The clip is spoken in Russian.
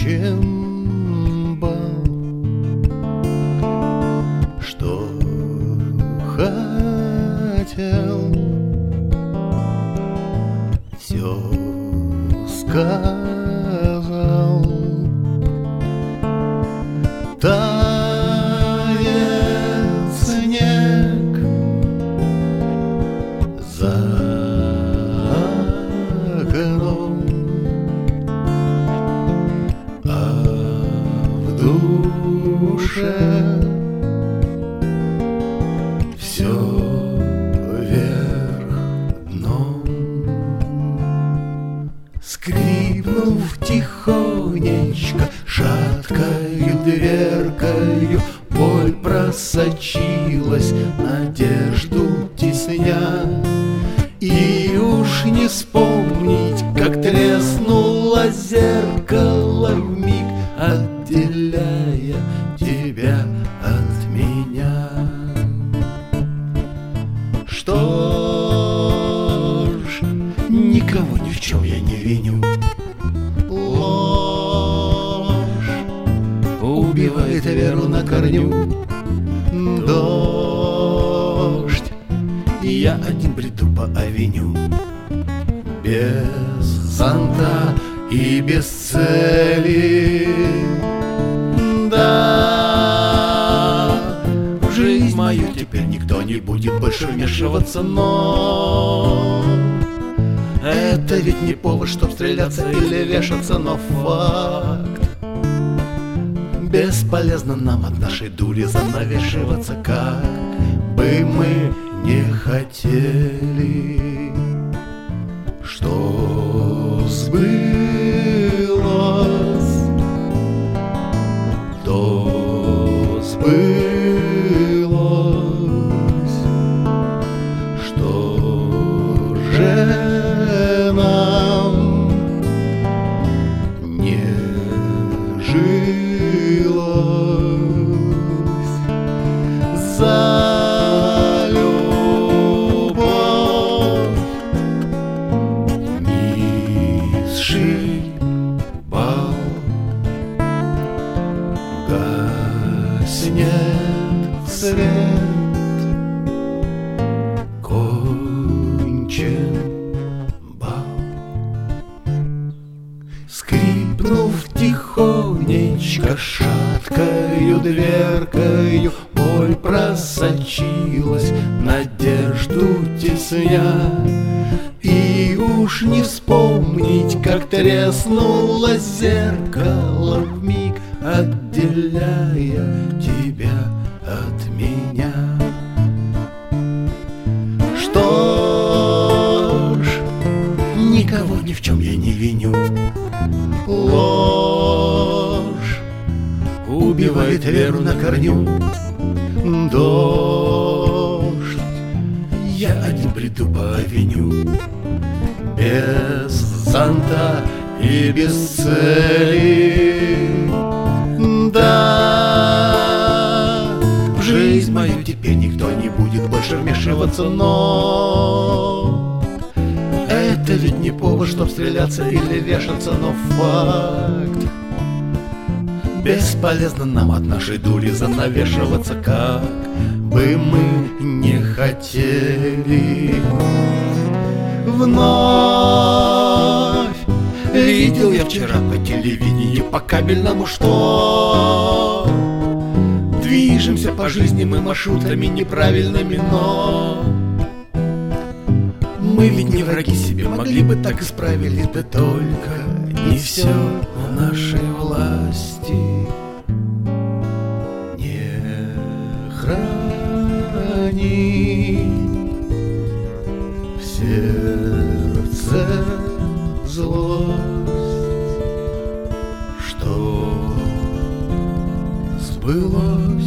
окончен бал. Что хотел, все сказал. Тает снег за окном, а в душе все вверх дном. Скрипнув тихонечко шаткою дверкою, боль просочилась, надежду тесня. И уж не вспомнить, как треснуло зеркало вмиг, отделяя тебя от меня. Что ж, никого ни в чем я не виню. Ложь убивает веру на корню. Дождь, и я один бреду по авеню, без зонта и без цели. Да, в жизнь мою теперь никто не будет больше вмешиваться, но это ведь не повод, чтоб стреляться или вешаться, но факт. Бесполезно нам от нашей дури занавешиваться, как бы мы не хотели. Что сбылось, то сбылось. Что же нам не жилось за любовь? Низший бал гаснет свет, кончен бал. Скрипнув тихонечко шаткою дверкою, боль просочилась, надежду тесня. И уж не вспомнить, как треснуло зеркало вмиг, отделяя тебя от меня. Что ж, никого ни в чем я не виню. Ложь убивает веру на корню. Дождь, я один бреду по авеню, без зонта и без цели. Да, в жизнь мою теперь никто не будет больше вмешиваться, но это ведь не повод, чтоб стреляться или вешаться, но факт. Бесполезно нам от нашей дури занавешиваться, как бы мы не хотели. Вновь видел я вчера по телевидению, по кабельному, что движемся по жизни мы маршрутами неправильными, но мы ведь не враги себе, могли бы так исправили, да только не все в нашей власти. Не храни в сердце злость, что сбылось.